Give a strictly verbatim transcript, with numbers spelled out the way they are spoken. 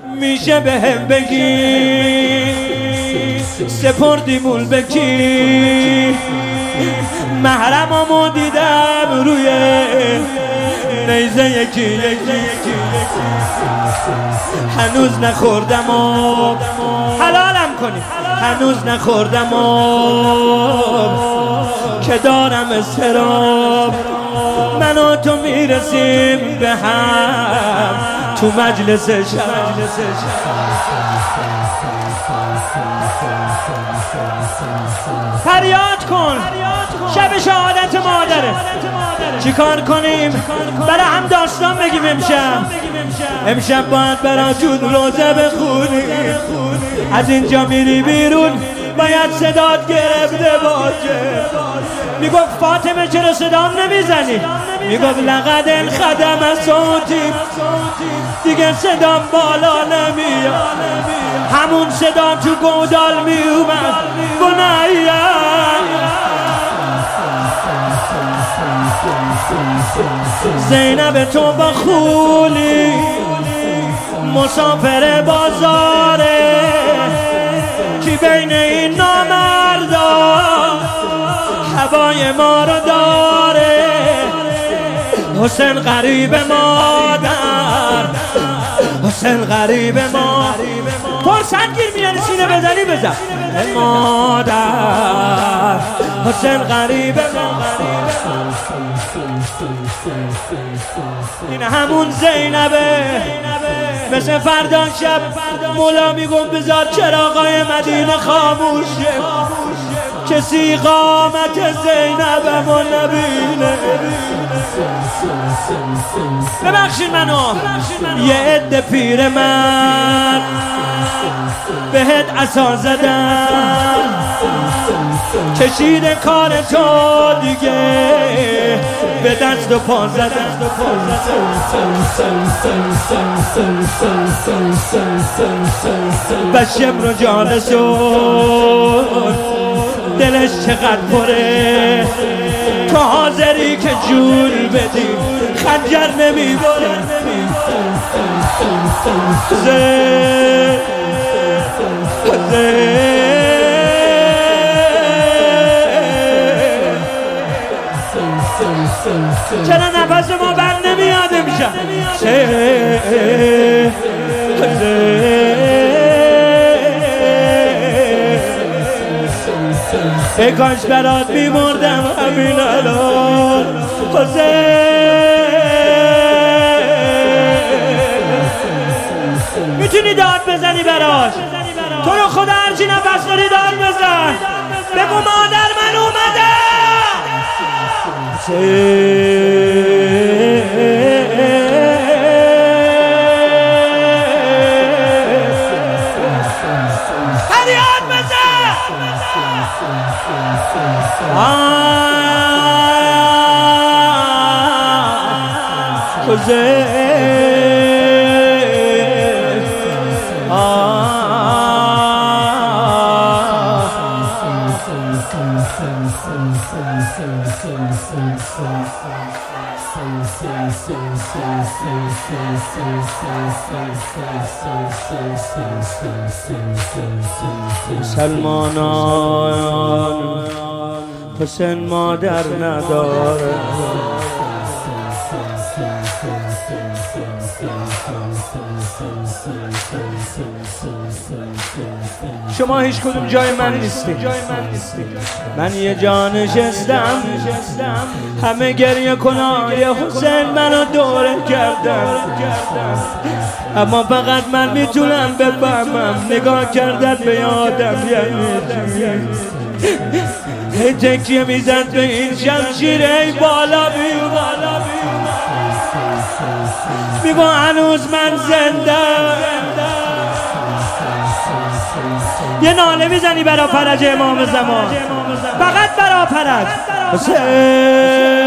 میشه به هم بگی سپردی مول بکی محرمامو دیدم روی نیزه یکی یکی هنوز نخوردم و حلالم کنی هنوز نخوردم و که دارم استراب من و تو میرسیم به هم تو مجلس شب فریاد کن شب شهادت مادره چیکار کنیم برای هم داستان بگیم امشب امشب باید براتون روزه بخونیم از اینجا میری بیرون باید صدات گرفته باشه میگفت فاطمه چرا صدام نمیزنی میگفت لقد انخدم صوتی دیگه صدام بالا نمیاد همون صدا تو گودال میومد بنایم زینب تو با خولی مسافر بازاره کی بین این نامردا هوای ما رو داره حسین غریب مادر حسین غریب ما فرصت گیر میان سینه بزنی بزن مادر حسین غریب ما این همون زینبه مثل فردا شب مولا میگم بذار چراغای مدینه خاموشه کسی قامت زینبم و نبینه ببخشید منو یه عده پیر من بهت عصا زدن کشید کار تو دیگه به دست و پا زدن بشم رو جالسون دلش چقدر پره تو حاضری که جون بدی خنجر نمیبره زه زه چرا نفس ما بر نمیاد امشب زه ای کاش برات میمردم همین الان حسین میتونی داد بزنی براش تو رو خدا هرچی نفس داری داد بزن بگو مادر من اومدم فریاد بزن حسین مسلمانان حسین مادر نداره شما هیچ کدوم جای من نیستی من یه جا نشستم همه گریه کنان یه حسین منو دوره کردن اما فقط من میتونم بفهمم نگاه کردن به یادم یعنی هی تکیه میزد به این شمشیر ای بالا بیوم میگو هنوز من زنده یه ناله میزنی برا فرج امام زمان فقط برا فرج حسین